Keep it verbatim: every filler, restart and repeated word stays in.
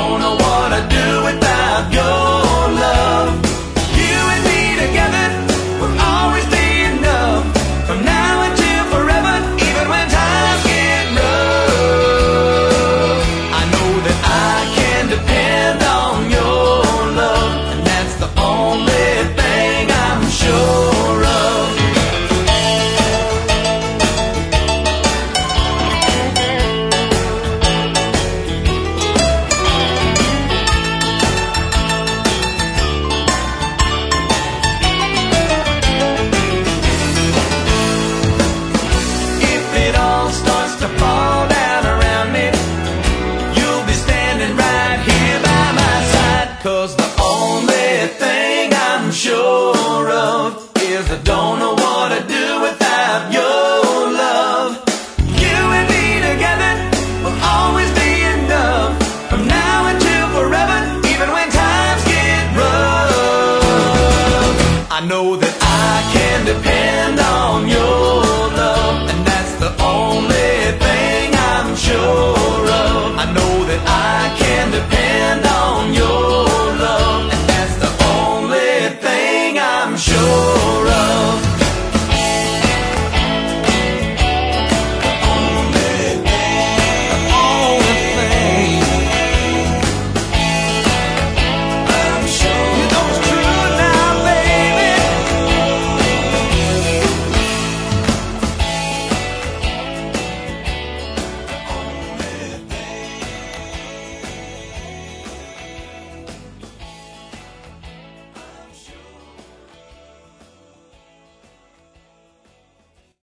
Don't know what I'd do without your love. You and me together will always be enough. From now until forever, even when times get rough. I know that I can depend on your love, and that's the only thing I'm sure of. If it all starts to fall down around me, you'll be standing right here by my side. 'Cause